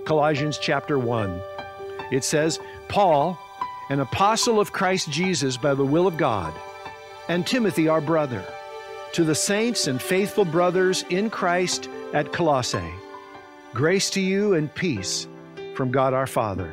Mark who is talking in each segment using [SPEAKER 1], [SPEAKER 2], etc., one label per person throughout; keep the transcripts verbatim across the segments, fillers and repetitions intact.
[SPEAKER 1] Colossians chapter one. It says, Paul, an apostle of Christ Jesus by the will of God, and Timothy, our brother, to the saints and faithful brothers in Christ at Colossae, grace to you and peace from God our Father.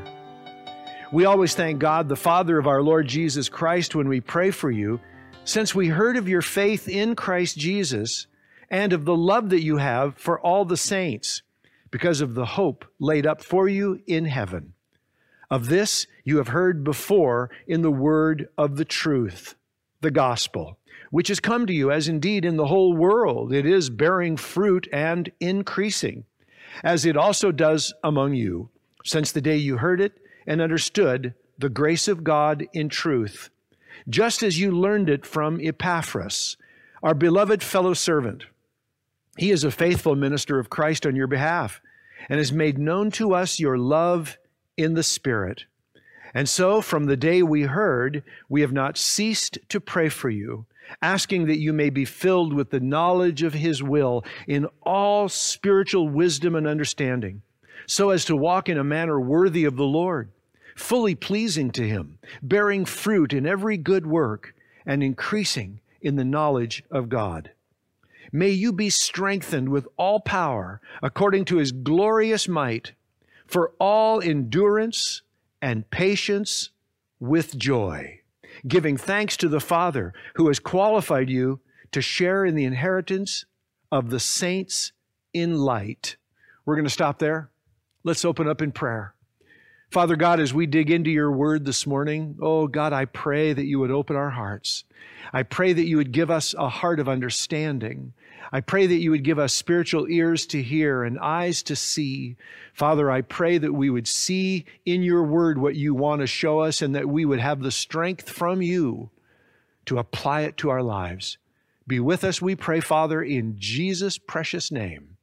[SPEAKER 1] We always thank God, the Father of our Lord Jesus Christ, when we pray for you, since we heard of your faith in Christ Jesus and of the love that you have for all the saints, because of the hope laid up for you in heaven. Of this you have heard before in the word of the truth, the gospel, which has come to you, as indeed in the whole world it is bearing fruit and increasing, as it also does among you, since the day you heard it and understood the grace of God in truth, just as you learned it from Epaphras, our beloved fellow servant. He is a faithful minister of Christ on your behalf, and has made known to us your love in the Spirit. And so, from the day we heard, we have not ceased to pray for you, asking that you may be filled with the knowledge of His will in all spiritual wisdom and understanding, so as to walk in a manner worthy of the Lord, fully pleasing to Him, bearing fruit in every good work, and increasing in the knowledge of God. May you be strengthened with all power according to His glorious might, for all endurance and patience with joy, giving thanks to the Father who has qualified you to share in the inheritance of the saints in light. We're going to stop there. Let's open up in prayer. Father God, as we dig into your word this morning, oh God, I pray that you would open our hearts. I pray that you would give us a heart of understanding. I pray that you would give us spiritual ears to hear and eyes to see. Father, I pray that we would see in your word what you want to show us, and that we would have the strength from you to apply it to our lives. Be with us, we pray, Father, in Jesus' precious name.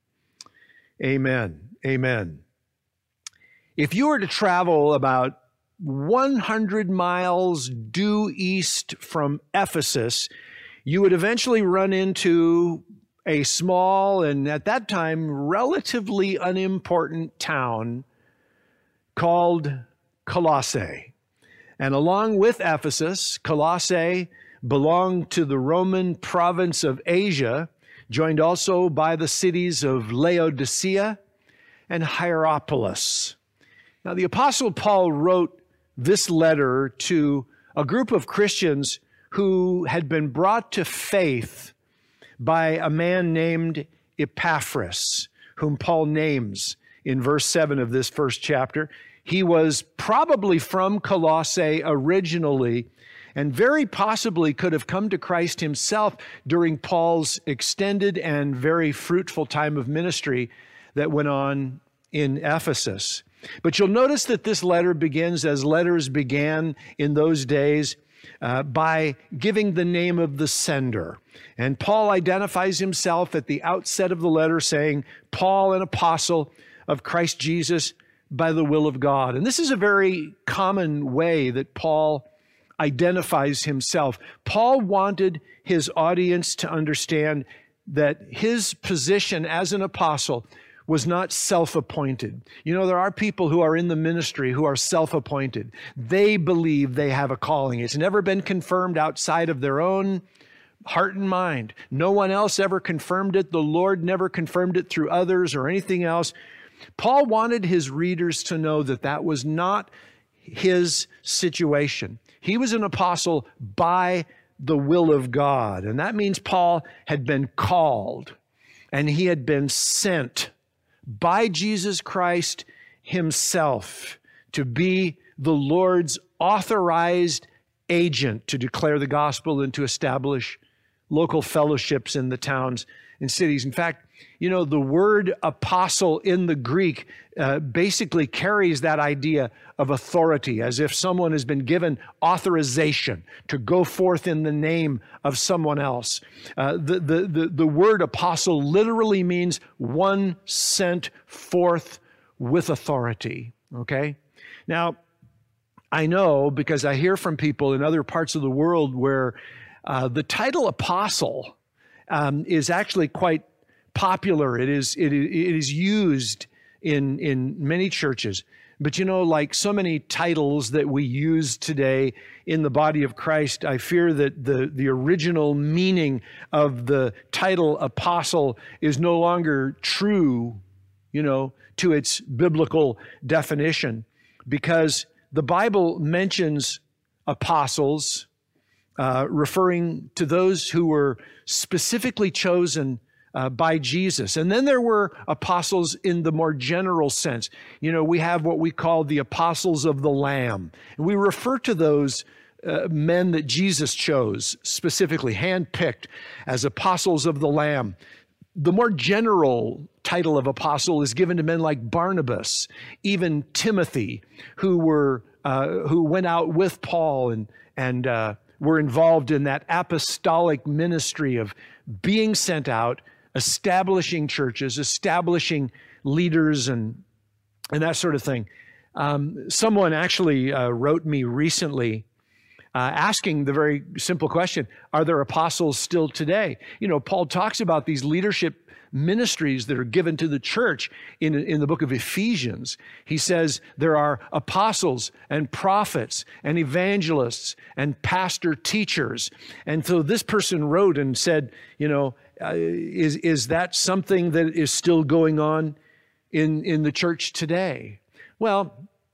[SPEAKER 1] Amen. Amen. If you were to travel about one hundred miles due east from Ephesus, you would eventually run into a small and at that time relatively unimportant town called Colossae. And along with Ephesus, Colossae belonged to the Roman province of Asia, joined also by the cities of Laodicea and Hierapolis. Now, the Apostle Paul wrote this letter to a group of Christians who had been brought to faith by a man named Epaphras, whom Paul names in verse seven of this first chapter. He was probably from Colossae originally, and very possibly could have come to Christ himself during Paul's extended and very fruitful time of ministry that went on in Ephesus. But you'll notice that this letter begins, as letters began in those days, uh, by giving the name of the sender. And Paul identifies himself at the outset of the letter saying, Paul, an apostle of Christ Jesus by the will of God. And this is a very common way that Paul identifies himself. Paul wanted his audience to understand that his position as an apostle was not self-appointed. You know, there are people who are in the ministry who are self-appointed. They believe they have a calling. It's never been confirmed outside of their own heart and mind. No one else ever confirmed it. The Lord never confirmed it through others or anything else. Paul wanted his readers to know that that was not his situation. He was an apostle by the will of God. And that means Paul had been called and he had been sent by Jesus Christ himself to be the Lord's authorized agent to declare the gospel and to establish local fellowships in the towns and cities. In fact, you know, the word apostle in the Greek uh, basically carries that idea of authority, as if someone has been given authorization to go forth in the name of someone else. Uh, the, the, the, the word apostle literally means one sent forth with authority, okay? Now, I know because I hear from people in other parts of the world where uh, the title apostle um, is actually quite popular. It is, it, it is used in, in many churches. But you know, like so many titles that we use today in the body of Christ, I fear that the, the original meaning of the title apostle is no longer true, you know, to its biblical definition, because the Bible mentions apostles, uh, referring to those who were specifically chosen uh, by Jesus. And then there were apostles in the more general sense. You know, we have what we call the apostles of the Lamb. And we refer to those uh, men that Jesus chose, specifically handpicked as apostles of the Lamb. The more general title of apostle is given to men like Barnabas, even Timothy, who were uh, who went out with Paul and and uh, were involved in that apostolic ministry of being sent out, establishing churches, establishing leaders, and and that sort of thing. Um, someone actually uh, wrote me recently Uh, asking the very simple question, are there apostles still today? You know, Paul talks about these leadership ministries that are given to the church in, in the book of Ephesians. He says there are apostles and prophets and evangelists and pastor teachers. And so this person wrote and said, you know, uh, is, is that something that is still going on in, in the church today? Well,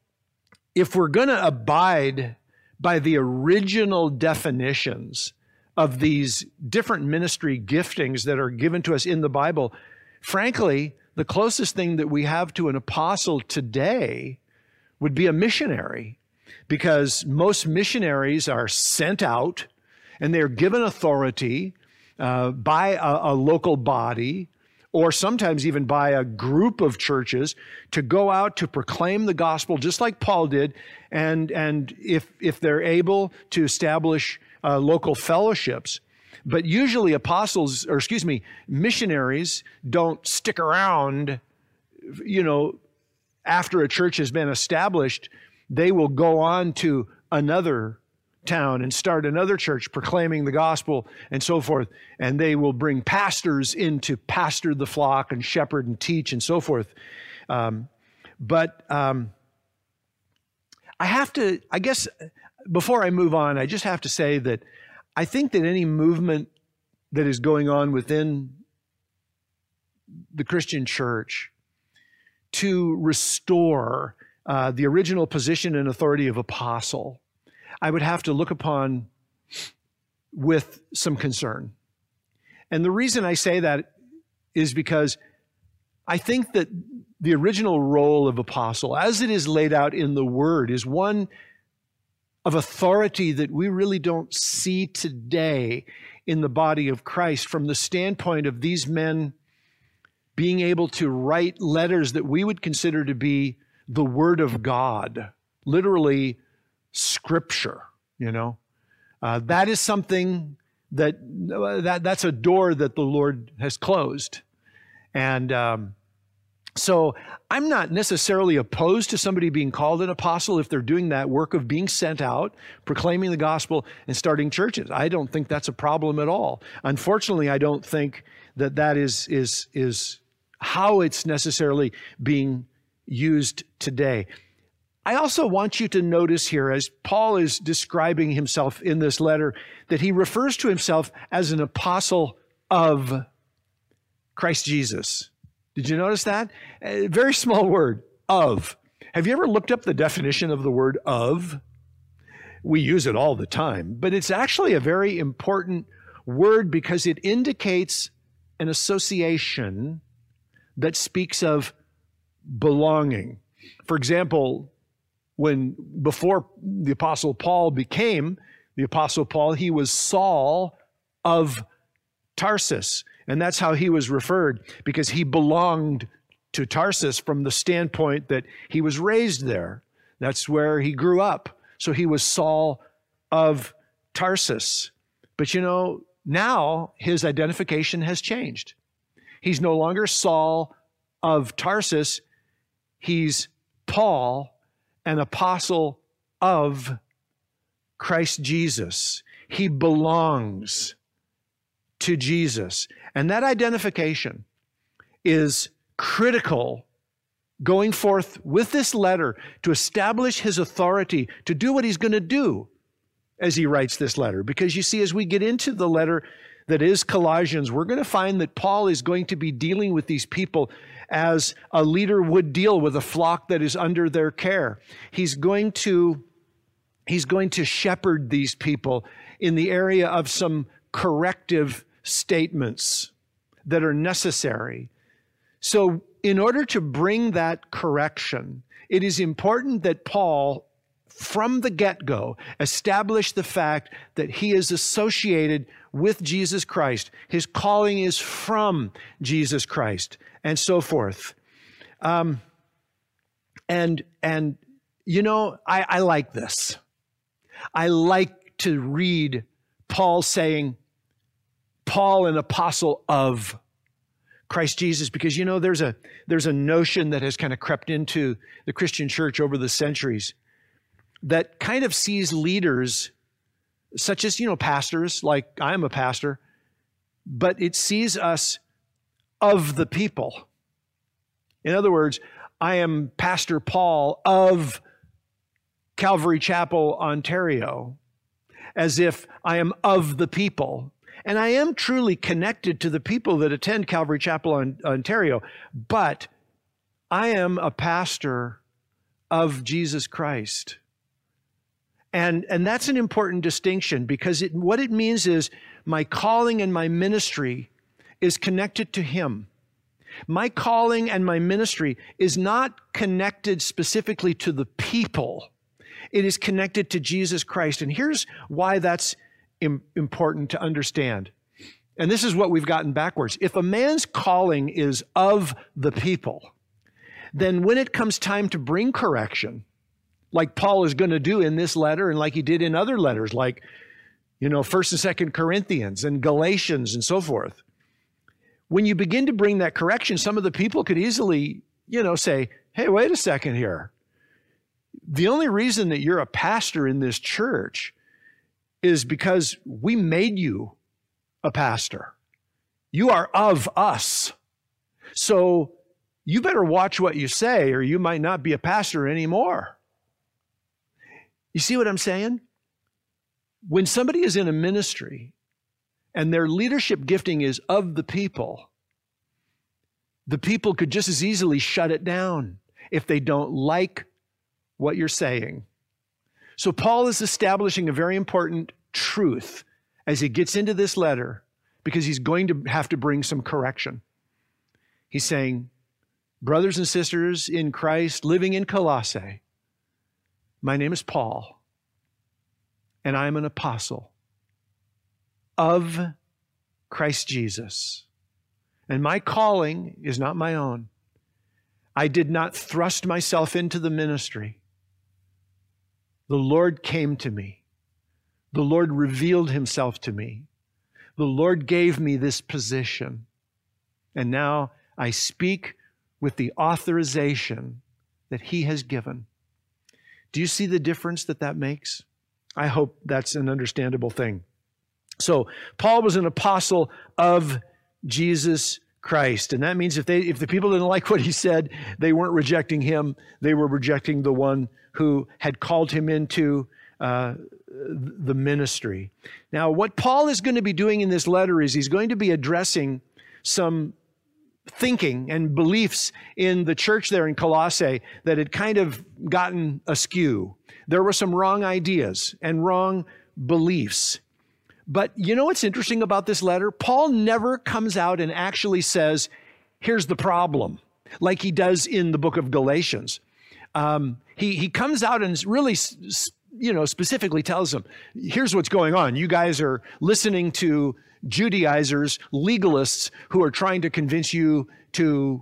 [SPEAKER 1] if we're going to abide by the original definitions of these different ministry giftings that are given to us in the Bible, frankly, the closest thing that we have to an apostle today would be a missionary, because most missionaries are sent out and they're given authority uh, by a, a local body, or sometimes even by a group of churches, to go out to proclaim the gospel, just like Paul did, and and if if they're able to establish uh, local fellowships. But usually apostles, or excuse me, missionaries don't stick around, you know, after a church has been established. They will go on to another town and start another church proclaiming the gospel and so forth. And they will bring pastors in to pastor the flock and shepherd and teach and so forth. Um, but um, I have to, I guess, before I move on, I just have to say that I think that any movement that is going on within the Christian church to restore uh, the original position and authority of apostle, I would have to look upon with some concern. And the reason I say that is because I think that the original role of apostle, as it is laid out in the Word, is one of authority that we really don't see today in the body of Christ, from the standpoint of these men being able to write letters that we would consider to be the Word of God, literally Scripture, you know. Uh, that is something that, that that's a door that the Lord has closed. And um, so I'm not necessarily opposed to somebody being called an apostle if they're doing that work of being sent out, proclaiming the gospel, and starting churches. I don't think that's a problem at all. Unfortunately, I don't think that that is, is, is how it's necessarily being used today. I also want you to notice here, as Paul is describing himself in this letter, that he refers to himself as an apostle of Christ Jesus. Did you notice that? A very small word, of. Have you ever looked up the definition of the word of? We use it all the time, but it's actually a very important word because it indicates an association that speaks of belonging. For example, when before the Apostle Paul became the Apostle Paul, he was Saul of Tarsus. And that's how he was referred, because he belonged to Tarsus from the standpoint that he was raised there. That's where he grew up. So he was Saul of Tarsus. But you know, now his identification has changed. He's no longer Saul of Tarsus. He's Paul, an apostle of Christ Jesus. He belongs to Jesus. And that identification is critical going forth with this letter to establish his authority to do what he's going to do as he writes this letter. Because you see, as we get into the letter that is Colossians, we're going to find that Paul is going to be dealing with these people as a leader would deal with a flock that is under their care. He's going to, he's going to shepherd these people in the area of some corrective statements that are necessary. So in order to bring that correction, it is important that Paul, from the get-go, establish the fact that he is associated with Jesus Christ. His calling is from Jesus Christ, and so forth. Um, and, and you know, I, I like this. I like to read Paul saying, Paul, an apostle of Christ Jesus, because, you know, there's a, there's a notion that has kind of crept into the Christian church over the centuries that kind of sees leaders such as, you know, pastors, like I am a pastor, but it sees us of the people. In other words, I am Pastor Paul of Calvary Chapel, Ontario, as if I am of the people. And I am truly connected to the people that attend Calvary Chapel, Ontario, but I am a pastor of Jesus Christ. And, and that's an important distinction, because it, what it means is my calling and my ministry is connected to him. My calling and my ministry is not connected specifically to the people. It is connected to Jesus Christ. And here's why that's im- important to understand. And this is what we've gotten backwards. If a man's calling is of the people, then when it comes time to bring correction, like Paul is going to do in this letter and like he did in other letters, like, you know, First and Second Corinthians and Galatians and so forth. When you begin to bring that correction, some of the people could easily, you know, say, hey, wait a second here. The only reason that you're a pastor in this church is because we made you a pastor. You are of us. So you better watch what you say, or you might not be a pastor anymore. You see what I'm saying? When somebody is in a ministry and their leadership gifting is of the people, the people could just as easily shut it down if they don't like what you're saying. So Paul is establishing a very important truth as he gets into this letter, because he's going to have to bring some correction. He's saying, brothers and sisters in Christ living in Colossae, my name is Paul, and I am an apostle of Christ Jesus. And my calling is not my own. I did not thrust myself into the ministry. The Lord came to me. The Lord revealed himself to me. The Lord gave me this position. And now I speak with the authorization that he has given. Do you see the difference that that makes? I hope that's an understandable thing. So Paul was an apostle of Jesus Christ. And that means if they, if the people didn't like what he said, they weren't rejecting him. They were rejecting the one who had called him into uh, the ministry. Now, what Paul is going to be doing in this letter is he's going to be addressing some thinking and beliefs in the church there in Colossae that had kind of gotten askew. There were some wrong ideas and wrong beliefs. But you know what's interesting about this letter? Paul never comes out and actually says, here's the problem, like he does in the book of Galatians. Um, he, he comes out and really, you know, specifically tells them, here's what's going on. You guys are listening to Judaizers, legalists who are trying to convince you to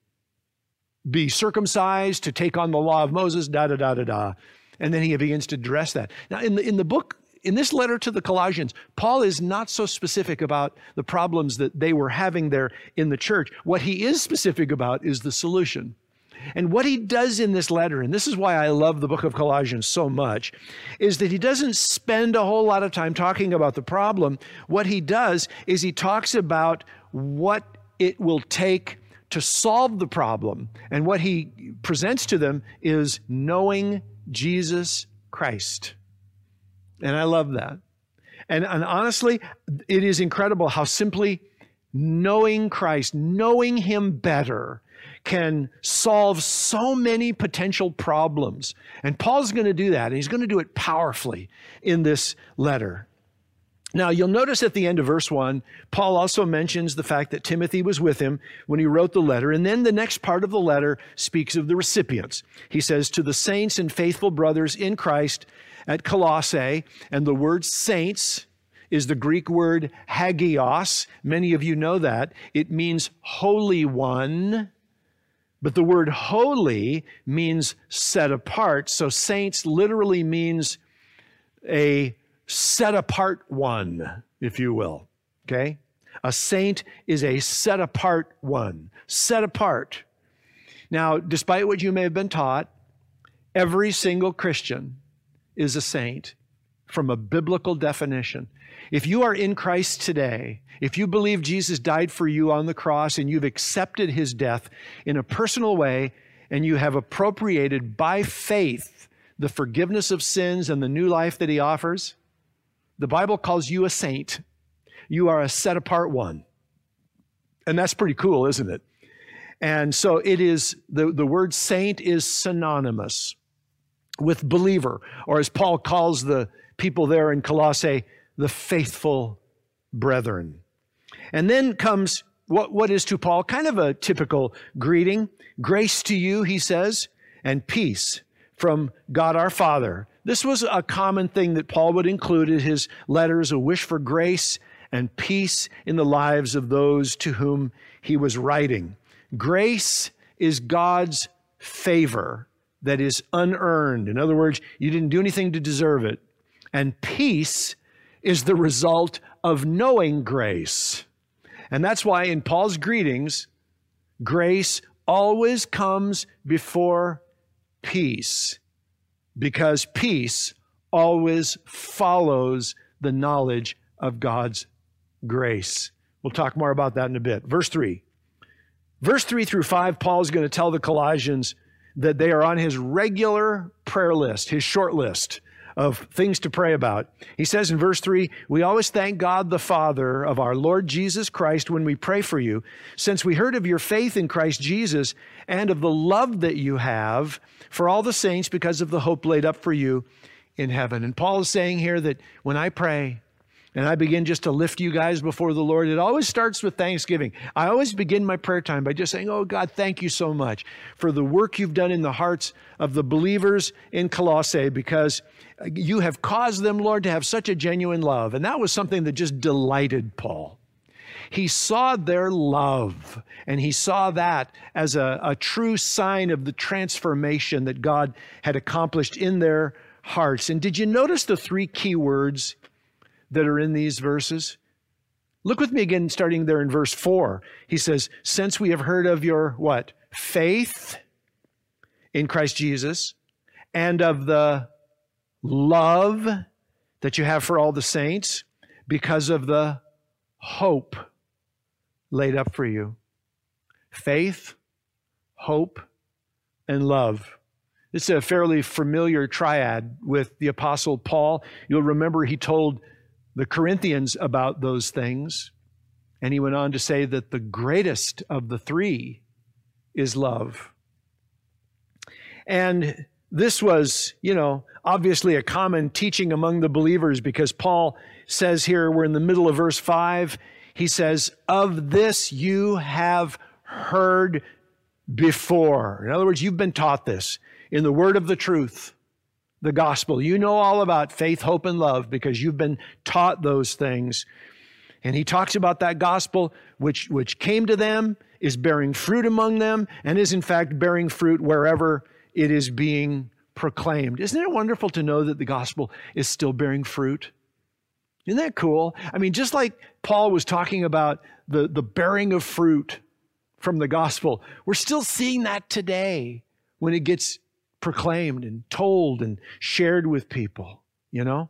[SPEAKER 1] be circumcised, to take on the law of Moses, da, da, da, da, da. And then he begins to address that. Now, in the, in the book, in this letter to the Colossians, Paul is not so specific about the problems that they were having there in the church. What he is specific about is the solution. And what he does in this letter, and this is why I love the book of Colossians so much, is that he doesn't spend a whole lot of time talking about the problem. What he does is he talks about what it will take to solve the problem. And what he presents to them is knowing Jesus Christ. And I love that. And, and honestly, it is incredible how simply knowing Christ, knowing Him better, can solve so many potential problems. And Paul's going to do that, and he's going to do it powerfully in this letter. Now, you'll notice at the end of verse one, Paul also mentions the fact that Timothy was with him when he wrote the letter. And then the next part of the letter speaks of the recipients. He says, to the saints and faithful brothers in Christ at Colossae. And the word saints is the Greek word hagios. Many of you know that. It means holy one. But the word holy means set apart. So saints literally means a set apart one, if you will, okay? A saint is a set apart one, set apart. Now, despite what you may have been taught, every single Christian is a saint from a biblical definition. If you are in Christ today, if you believe Jesus died for you on the cross and you've accepted His death in a personal way and you have appropriated by faith the forgiveness of sins and the new life that He offers, the Bible calls you a saint. You are a set-apart one. And that's pretty cool, isn't it? And so it is, the, the word saint is synonymous with believer, or as Paul calls the people there in Colossae, the faithful brethren. And then comes what, what is to Paul kind of a typical greeting. Grace to you, he says, and peace from God our Father. This was a common thing that Paul would include in his letters, a wish for grace and peace in the lives of those to whom he was writing. Grace is God's favor that is unearned. In other words, you didn't do anything to deserve it. And peace is the result of knowing grace. And that's why in Paul's greetings, grace always comes before peace, because peace always follows the knowledge of God's grace. We'll talk more about that in a bit. Verse three. Verse three through five, Paul is going to tell the Colossians that they are on his regular prayer list, his short list of things to pray about. He says in verse three, we always thank God the Father of our Lord Jesus Christ when we pray for you, since we heard of your faith in Christ Jesus and of the love that you have for all the saints because of the hope laid up for you in heaven. And Paul is saying here that when I pray and I begin just to lift you guys before the Lord, it always starts with thanksgiving. I always begin my prayer time by just saying, oh God, thank you so much for the work you've done in the hearts of the believers in Colossae, because you have caused them, Lord, to have such a genuine love. And that was something that just delighted Paul. He saw their love, and he saw that as a, a true sign of the transformation that God had accomplished in their hearts. And did you notice the three key words that are in these verses? Look with me again, starting there in verse four. He says, since we have heard of your, what? Faith in Christ Jesus, and of the love that you have for all the saints, because of the hope laid up for you. Faith, hope, and love. It's a fairly familiar triad with the Apostle Paul. You'll remember he told the Corinthians about those things, and he went on to say that the greatest of the three is love. And this was, you know, obviously a common teaching among the believers, because Paul says here, we're in the middle of verse five, he says, of this you have heard before. In other words, you've been taught this in the word of the truth, the gospel. You know all about faith, hope, and love because you've been taught those things. And he talks about that gospel which, which came to them, is bearing fruit among them, and is in fact bearing fruit wherever it is being proclaimed. Isn't it wonderful to know that the gospel is still bearing fruit? Isn't that cool? I mean, just like Paul was talking about the, the bearing of fruit from the gospel, we're still seeing that today when it gets proclaimed and told and shared with people, you know?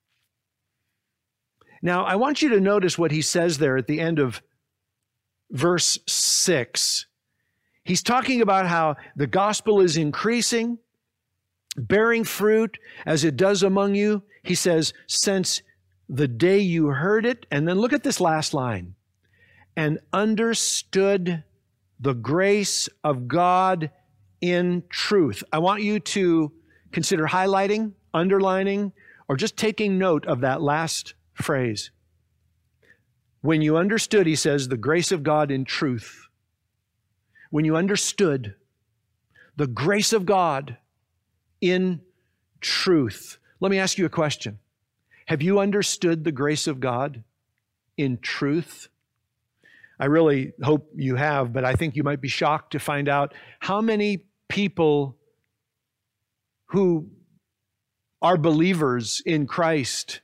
[SPEAKER 1] Now, I want you to notice what he says there at the end of verse six. He's talking about how the gospel is increasing, bearing fruit as it does among you. He says, since the day you heard it, and then look at this last line, and understood the grace of God in truth. I want you to consider highlighting, underlining, or just taking note of that last phrase. When you understood, he says, the grace of God in truth. When you understood the grace of God in truth. Let me ask you a question. Have you understood the grace of God in truth? I really hope you have, but I think you might be shocked to find out how many people who are believers in Christ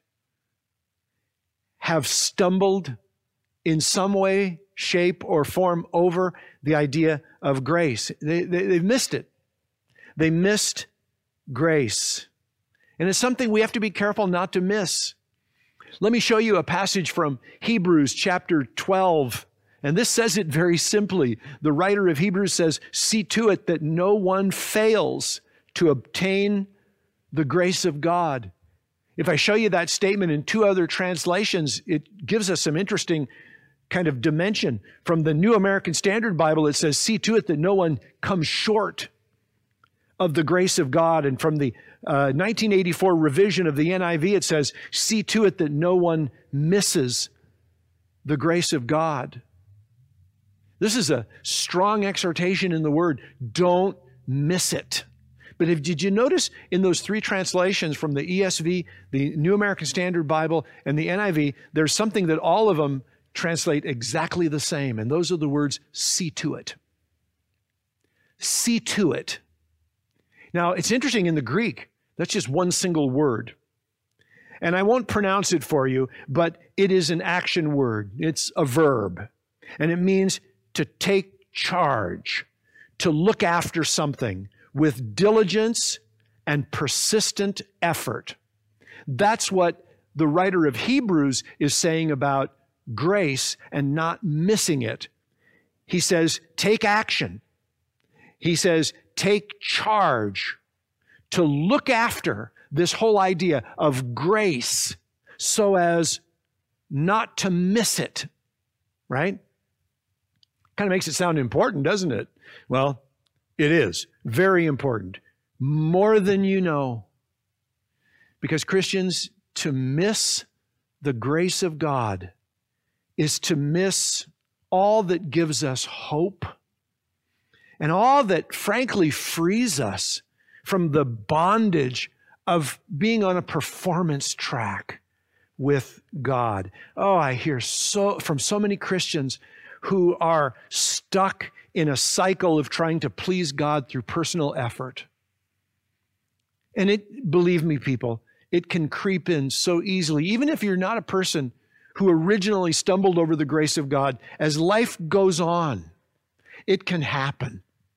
[SPEAKER 1] have stumbled in some way, shape, or form over the idea of grace. They, they, they've missed it. They missed grace. And it's something we have to be careful not to miss. Let me show you a passage from Hebrews chapter twelve. And this says it very simply. The writer of Hebrews says, see to it that no one fails to obtain the grace of God. If I show you that statement in two other translations, it gives us some interesting kind of dimension. From the New American Standard Bible, it says, see to it that no one comes short of the grace of God. And from the uh, nineteen eighty-four revision of the N I V, it says, see to it that no one misses the grace of God. This is a strong exhortation in the word. Don't miss it. But if, did you notice in those three translations from the E S V, the New American Standard Bible, and the N I V, there's something that all of them translate exactly the same. And those are the words, see to it. See to it. Now, it's interesting in the Greek, that's just one single word. And I won't pronounce it for you, but it is an action word. It's a verb. And it means to take charge, to look after something with diligence and persistent effort. That's what the writer of Hebrews is saying about grace and not missing it. He says, take action. He says, take charge to look after this whole idea of grace so as not to miss it, right? Kind of makes it sound important, doesn't it? Well, it is very important, more than you know. Because Christians, to miss the grace of God is to miss all that gives us hope and all that frankly frees us from the bondage of being on a performance track with God. Oh, I hear so from so many Christians who are stuck in a cycle of trying to please God through personal effort. And it, believe me, people, it can creep in so easily. Even if you're not a person who originally stumbled over the grace of God, as life goes on, it can happen.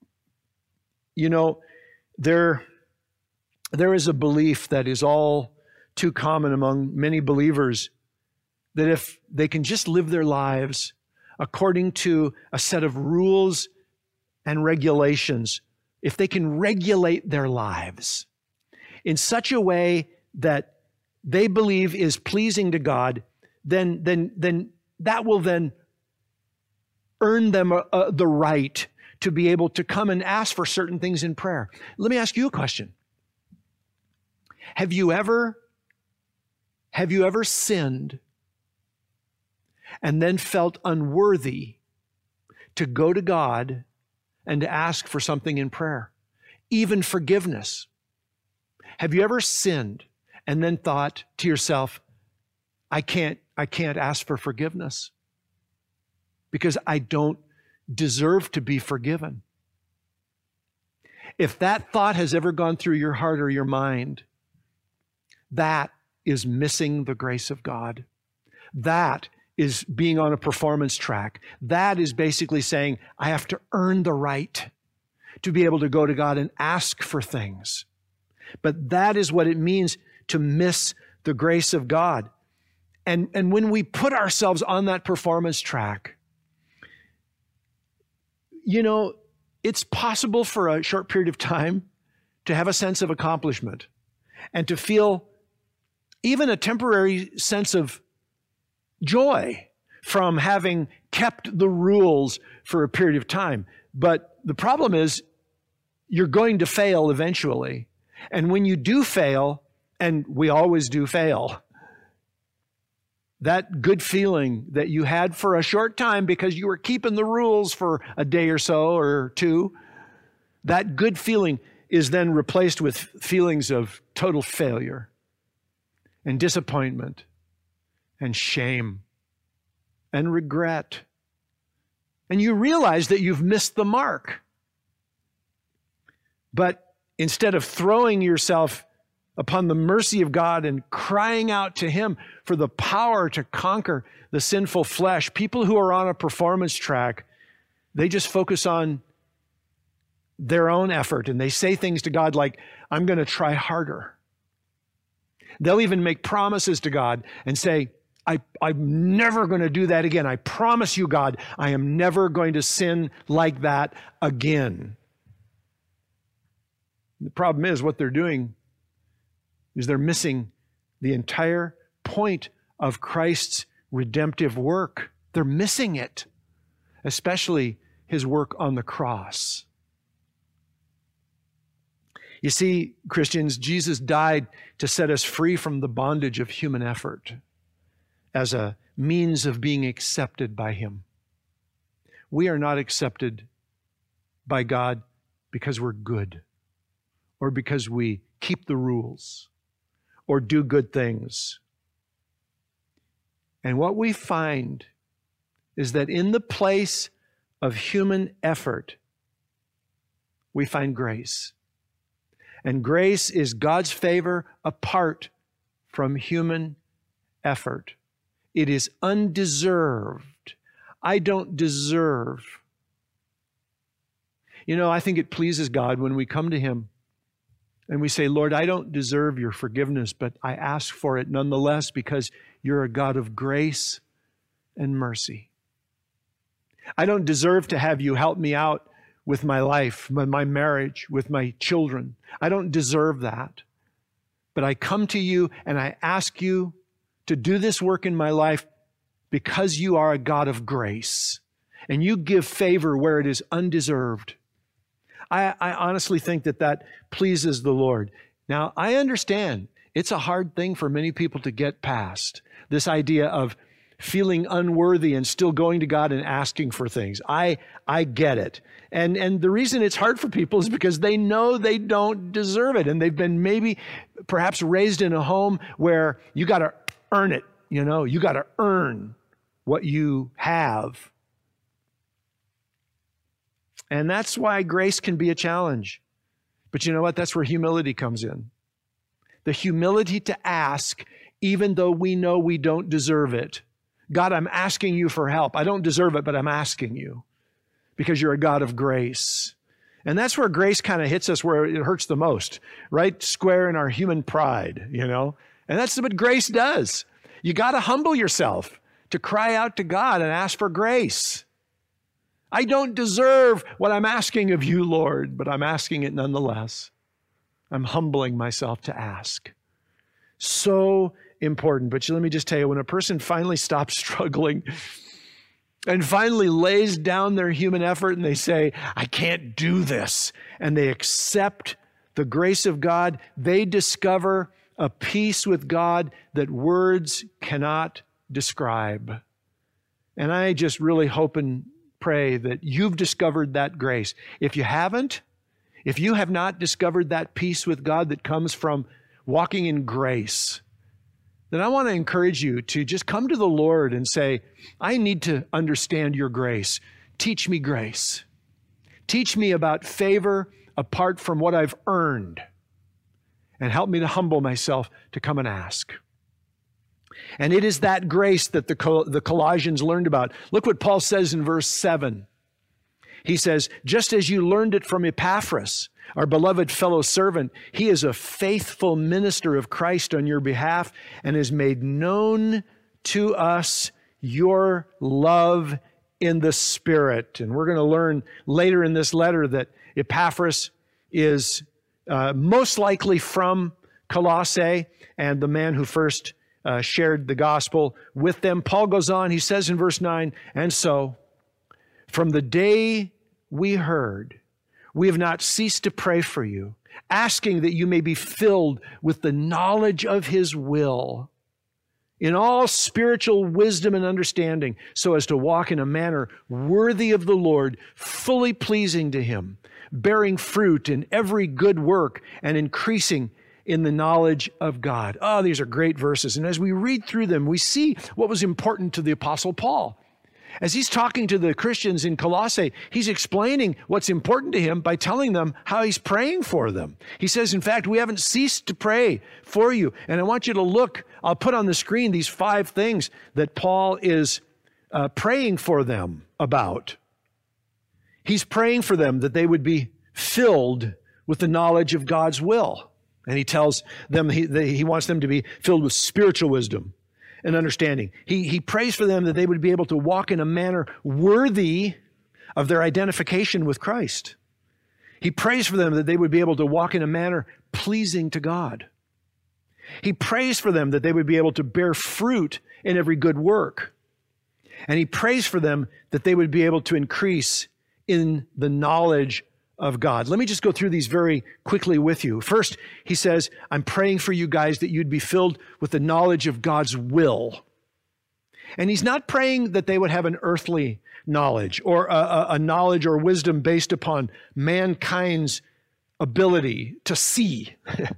[SPEAKER 1] You know, there, there is a belief that is all too common among many believers that if they can just live their lives according to a set of rules and regulations, if they can regulate their lives in such a way that they believe is pleasing to God, then, then, then that will then earn them uh, uh, the right to be able to come and ask for certain things in prayer. Let me ask you a question. Have you ever, have you ever sinned and then felt unworthy to go to God and to ask for something in prayer, even forgiveness? Have you ever sinned and then thought to yourself, I can't, I can't ask for forgiveness because I don't deserve to be forgiven? If that thought has ever gone through your heart or your mind, that is missing the grace of God. That is being on a performance track. That is basically saying, I have to earn the right to be able to go to God and ask for things. But that is what it means to miss the grace of God. And, and when we put ourselves on that performance track, you know, it's possible for a short period of time to have a sense of accomplishment and to feel even a temporary sense of joy from having kept the rules for a period of time. But the problem is you're going to fail eventually. And when you do fail, and we always do fail, that good feeling that you had for a short time because you were keeping the rules for a day or so or two, that good feeling is then replaced with feelings of total failure and disappointment and shame and regret. And you realize that you've missed the mark. But instead of throwing yourself upon the mercy of God and crying out to Him for the power to conquer the sinful flesh, people who are on a performance track, they just focus on their own effort and they say things to God like, I'm going to try harder. They'll even make promises to God and say, I, I'm never going to do that again. I promise you, God, I am never going to sin like that again. The problem is what they're doing is they're missing the entire point of Christ's redemptive work. They're missing it, especially His work on the cross. You see, Christians, Jesus died to set us free from the bondage of human effort as a means of being accepted by Him. We are not accepted by God because we're good or because we keep the rules or do good things. And what we find is that in the place of human effort, we find grace. And grace is God's favor apart from human effort. It is undeserved. I don't deserve. You know, I think it pleases God when we come to Him and we say, Lord, I don't deserve your forgiveness, but I ask for it nonetheless because you're a God of grace and mercy. I don't deserve to have you help me out with my life, with my marriage, with my children. I don't deserve that. But I come to you and I ask you to do this work in my life because you are a God of grace and you give favor where it is undeserved. I, I honestly think that that pleases the Lord. Now, I understand it's a hard thing for many people to get past, this idea of feeling unworthy and still going to God and asking for things. I I get it. And and the reason it's hard for people is because they know they don't deserve it. And they've been maybe perhaps raised in a home where you got to earn it. You know, you got to earn what you have. And that's why grace can be a challenge. But you know what? That's where humility comes in. The humility to ask, even though we know we don't deserve it. God, I'm asking you for help. I don't deserve it, but I'm asking you because you're a God of grace. And that's where grace kind of hits us where it hurts the most, right? Square in our human pride, you know? And that's what grace does. You got to humble yourself to cry out to God and ask for grace. I don't deserve what I'm asking of you, Lord, but I'm asking it nonetheless. I'm humbling myself to ask. So important. But let me just tell you, when a person finally stops struggling and finally lays down their human effort and they say, I can't do this, and they accept the grace of God, they discover a peace with God that words cannot describe. And I just really hope and pray that you've discovered that grace. If you haven't, if you have not discovered that peace with God that comes from walking in grace, then I want to encourage you to just come to the Lord and say, I need to understand your grace. Teach me grace. Teach me about favor apart from what I've earned. And help me to humble myself to come and ask. And it is that grace that the, Col- the Colossians learned about. Look what Paul says in verse seven. He says, just as you learned it from Epaphras, our beloved fellow servant, he is a faithful minister of Christ on your behalf and has made known to us your love in the Spirit. And we're going to learn later in this letter that Epaphras is uh, most likely from Colossae and the man who first uh, shared the gospel with them. Paul goes on, he says in verse nine, and so from the day we heard, we have not ceased to pray for you, asking that you may be filled with the knowledge of his will in all spiritual wisdom and understanding, so as to walk in a manner worthy of the Lord, fully pleasing to him, bearing fruit in every good work and increasing in the knowledge of God. Oh, these are great verses. And as we read through them, we see what was important to the Apostle Paul. As he's talking to the Christians in Colossae, he's explaining what's important to him by telling them how he's praying for them. He says, in fact, we haven't ceased to pray for you. And I want you to look, I'll put on the screen these five things that Paul is uh, praying for them about. He's praying for them that they would be filled with the knowledge of God's will. And he tells them he, that he wants them to be filled with spiritual wisdom and understanding. He, he prays for them that they would be able to walk in a manner worthy of their identification with Christ. He prays for them that they would be able to walk in a manner pleasing to God. He prays for them that they would be able to bear fruit in every good work. And he prays for them that they would be able to increase in the knowledge of God. Let me just go through these very quickly with you. First, he says, I'm praying for you guys that you'd be filled with the knowledge of God's will. And he's not praying that they would have an earthly knowledge or a, a knowledge or wisdom based upon mankind's ability to see.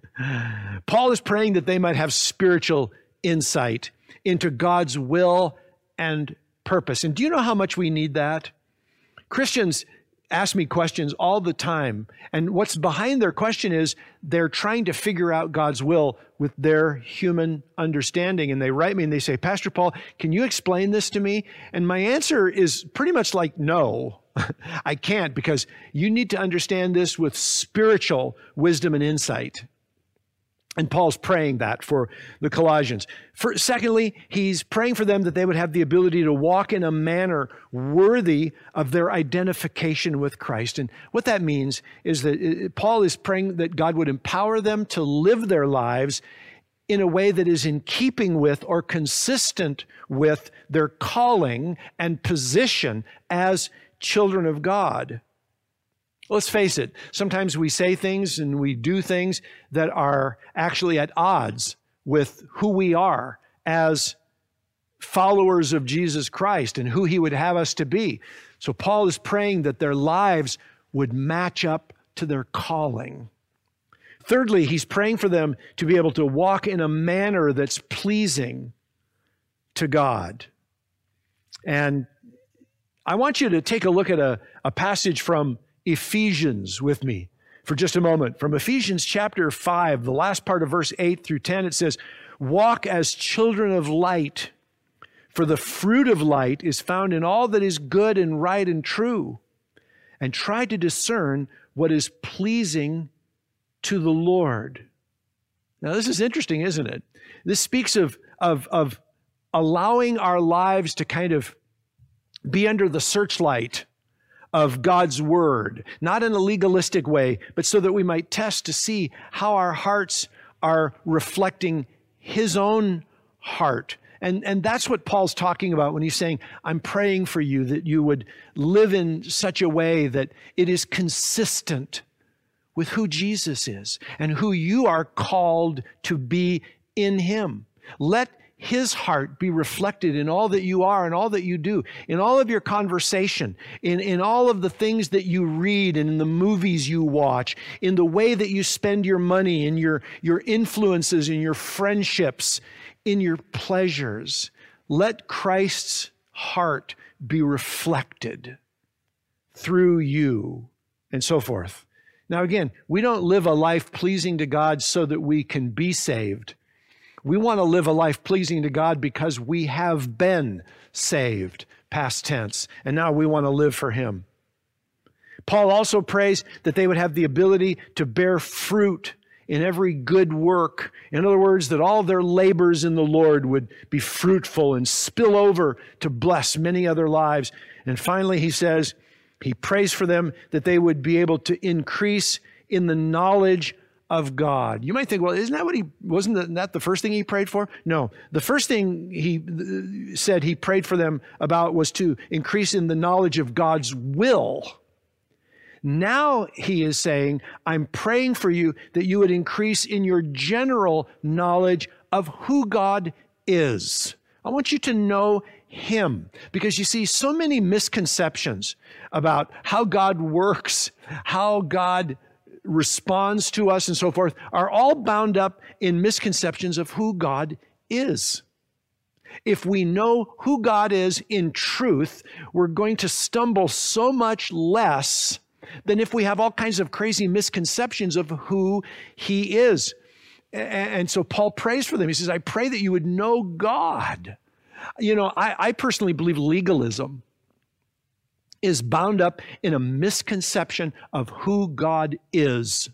[SPEAKER 1] Paul is praying that they might have spiritual insight into God's will and purpose. And do you know how much we need that? Christians ask me questions all the time. And what's behind their question is they're trying to figure out God's will with their human understanding. And they write me and they say, Pastor Paul, can you explain this to me? And my answer is pretty much like, no, I can't, because you need to understand this with spiritual wisdom and insight. And Paul's praying that for the Colossians. For, secondly, he's praying for them that they would have the ability to walk in a manner worthy of their identification with Christ. And what that means is that Paul is praying that God would empower them to live their lives in a way that is in keeping with or consistent with their calling and position as children of God. Let's face it, sometimes we say things and we do things that are actually at odds with who we are as followers of Jesus Christ and who he would have us to be. So Paul is praying that their lives would match up to their calling. Thirdly, he's praying for them to be able to walk in a manner that's pleasing to God. And I want you to take a look at a, a passage from Ephesians with me for just a moment. From Ephesians chapter five, the last part of verse eight through ten, it says, walk as children of light, for the fruit of light is found in all that is good and right and true, and try to discern what is pleasing to the Lord. Now, this is interesting, isn't it? This speaks of, of, of allowing our lives to kind of be under the searchlight of God's word, not in a legalistic way, but so that we might test to see how our hearts are reflecting his own heart. And, and that's what Paul's talking about when he's saying, I'm praying for you that you would live in such a way that it is consistent with who Jesus is and who you are called to be in him. Let his heart be reflected in all that you are and all that you do, in all of your conversation, in, in all of the things that you read and in the movies you watch, in the way that you spend your money, in your, your influences, in your friendships, in your pleasures. Let Christ's heart be reflected through you, and so forth. Now again, we don't live a life pleasing to God so that we can be saved. We want to live a life pleasing to God because we have been saved, past tense, and now we want to live for him. Paul also prays that they would have the ability to bear fruit in every good work. In other words, that all their labors in the Lord would be fruitful and spill over to bless many other lives. And finally, he says, he prays for them that they would be able to increase in the knowledge of God. You might think, well, isn't that what he, wasn't that the first thing he prayed for? No, the first thing he said he prayed for them about was to increase in the knowledge of God's will. Now he is saying, I'm praying for you that you would increase in your general knowledge of who God is. I want you to know Him, because you see so many misconceptions about how God works, how God responds to us and so forth, are all bound up in misconceptions of who God is. If we know who God is in truth, we're going to stumble so much less than if we have all kinds of crazy misconceptions of who He is. And so Paul prays for them. He says, I pray that you would know God. You know, I, I personally believe legalism is bound up in a misconception of who God is.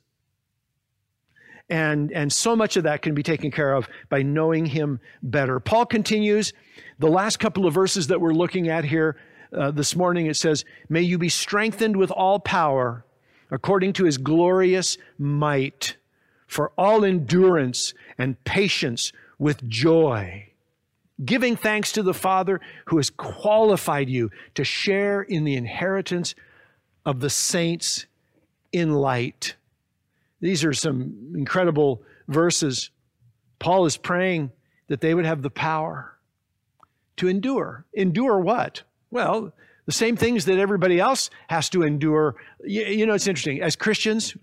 [SPEAKER 1] And, and so much of that can be taken care of by knowing Him better. Paul continues, the last couple of verses that we're looking at here uh, this morning, it says, may you be strengthened with all power according to His glorious might, for all endurance and patience with joy, giving thanks to the Father who has qualified you to share in the inheritance of the saints in light. These are some incredible verses. Paul is praying that they would have the power to endure. Endure what? Well, the same things that everybody else has to endure. You, you know, it's interesting. As Christians,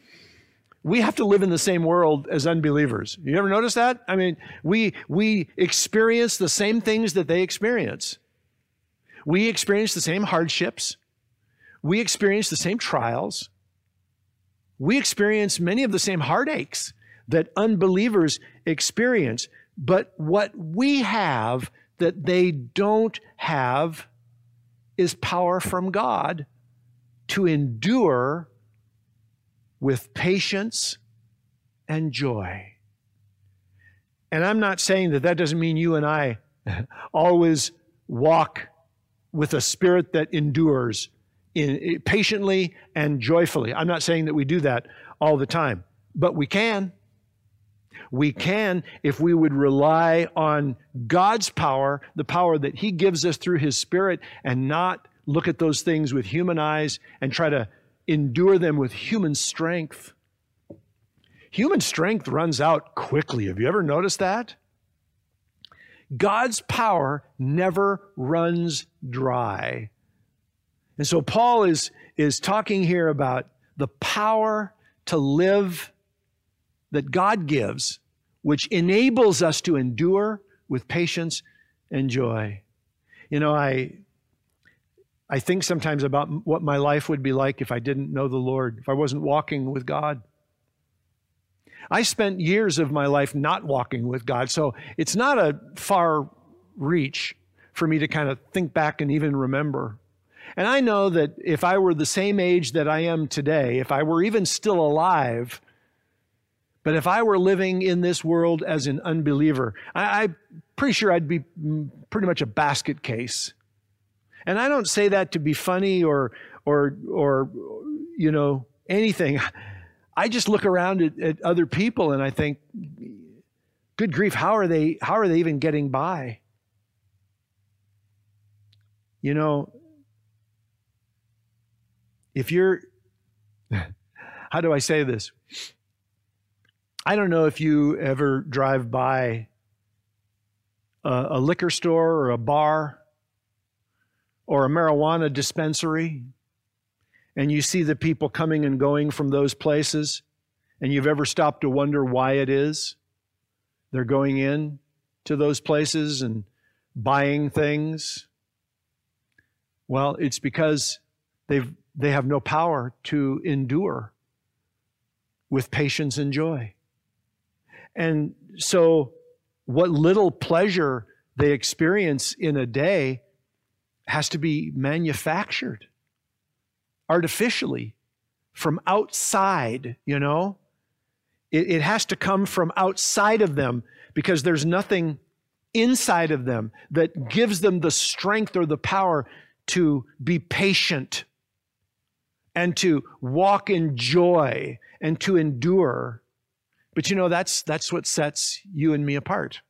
[SPEAKER 1] we have to live in the same world as unbelievers. You ever notice that? I mean, we, we experience the same things that they experience. We experience the same hardships. We experience the same trials. We experience many of the same heartaches that unbelievers experience. But what we have that they don't have is power from God to endure with patience and joy. And I'm not saying that that doesn't mean you and I always walk with a spirit that endures in, patiently and joyfully. I'm not saying that we do that all the time, but we can. We can if we would rely on God's power, the power that He gives us through His Spirit, and not look at those things with human eyes and try to endure them with human strength. Human strength runs out quickly. Have you ever noticed that? God's power never runs dry. And so Paul is, is talking here about the power to live that God gives, which enables us to endure with patience and joy. You know, I I think sometimes about what my life would be like if I didn't know the Lord, if I wasn't walking with God. I spent years of my life not walking with God, so it's not a far reach for me to kind of think back and even remember. And I know that if I were the same age that I am today, if I were even still alive, but if I were living in this world as an unbeliever, I, I'm pretty sure I'd be pretty much a basket case. And I don't say that to be funny or, or, or, you know, anything. I just look around at, at other people and I think, good grief, how are they, how are they even getting by? You know, if you're, how do I say this? I don't know if you ever drive by a, a liquor store or a bar or a marijuana dispensary, and you see the people coming and going from those places, and you've ever stopped to wonder why it is they're going in to those places and buying things. Well, it's because they've they have no power to endure with patience and joy. And so what little pleasure they experience in a day has to be manufactured artificially from outside, you know. It, it has to come from outside of them, because there's nothing inside of them that gives them the strength or the power to be patient and to walk in joy and to endure. But you know, that's, that's what sets you and me apart.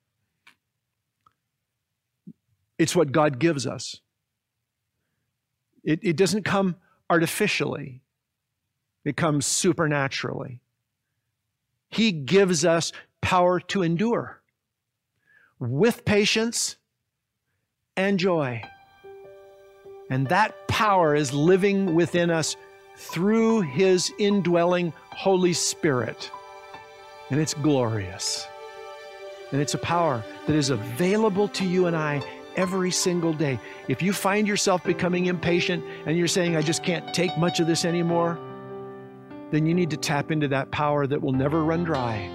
[SPEAKER 1] It's what God gives us. It, it doesn't come artificially. It comes supernaturally. He gives us power to endure with patience and joy. And that power is living within us through His indwelling Holy Spirit. And it's glorious. And it's a power that is available to you and I every single day. If you find yourself becoming impatient and you're saying, I just can't take much of this anymore, then you need to tap into that power that will never run dry.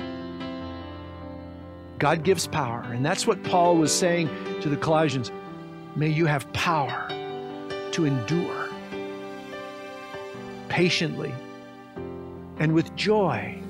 [SPEAKER 1] God gives power, and that's what Paul was saying to the Colossians. May you have power to endure patiently and with joy.